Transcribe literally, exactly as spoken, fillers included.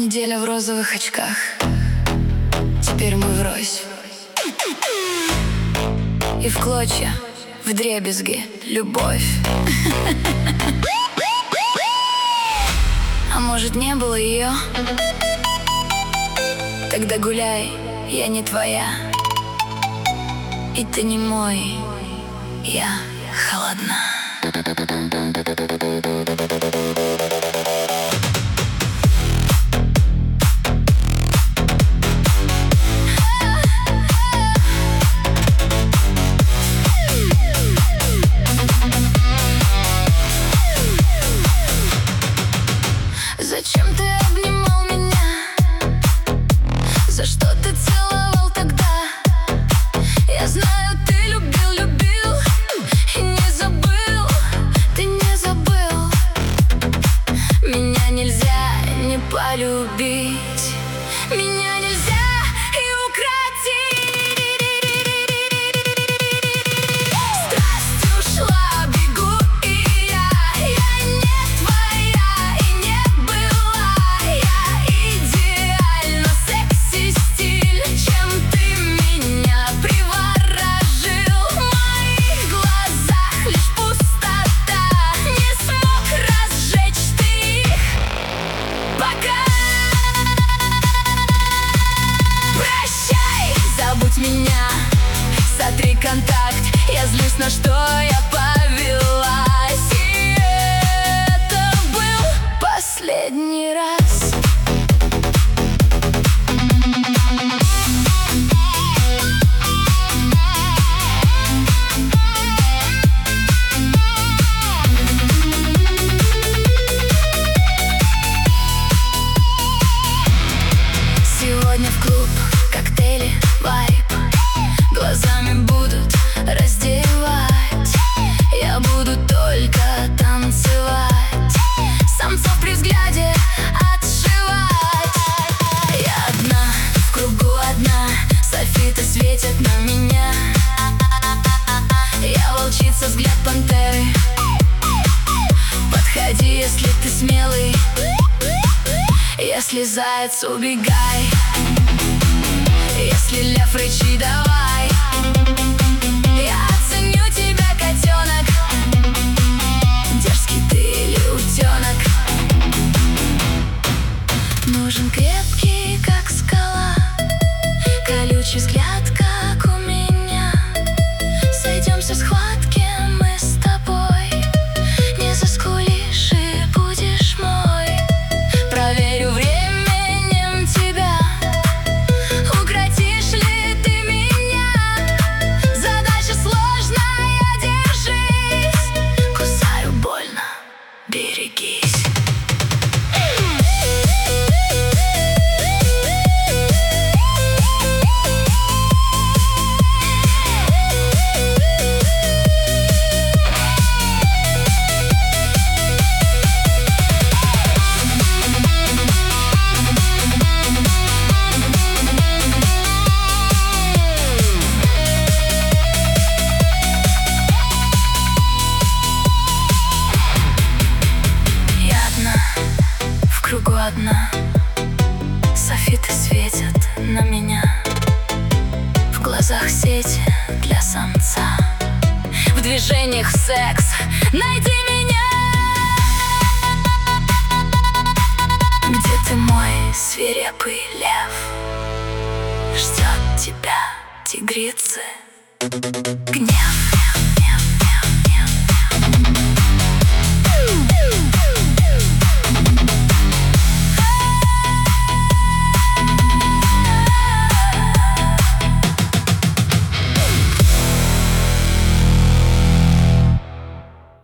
Неделя в розовых очках. Теперь мы врозь. И в клочья, вдребезги, любовь. А может, не было ее? Тогда гуляй, я не твоя. И ты не мой, я холодна. Зачем ты обнимал меня? За что ты целовал тогда? Я знаю, ты любил, любил и не забыл, ты не забыл. Меня нельзя не полюбить, меня нельзя и укротить. Страсть ушла, бегу и я, я не твоя и не была. Я идеально секси-стиль, чем ты меня приворожил. В моих глазах лишь пустота, не смог разжечь ты их пока. Прощай, забудь меня, сотри контакт. Я злюсь, на что я повелась, и это был последний раз. Сегодня в клуб, коктейли, вайб. Глазами будут раздевать, я буду только танцевать, самцов при взгляде отшивать. Я одна, в кругу одна, софиты светят на меня. Я волчица, взгляд пантеры. Подходи, если ты смелый, если заяц, убегай. Если лев, рычи, давай. Я оценю тебя, котенок, дерзкий ты или утенок. Нужен крепкий, как скала, колючий взгляд, как у меня. Сойдемся в схватке мы с тобой, не заскулишь и будешь мой. Проверю временем тебя, укротишь ли ты меня. Задача сложная, держись, кусаю больно, берегись. Кругу одна, софиты светят на меня. В глазах сети для самца, в движениях секс, найди меня. Где ты, мой свирепый лев? Ждет тебя, тигрицы, гнев.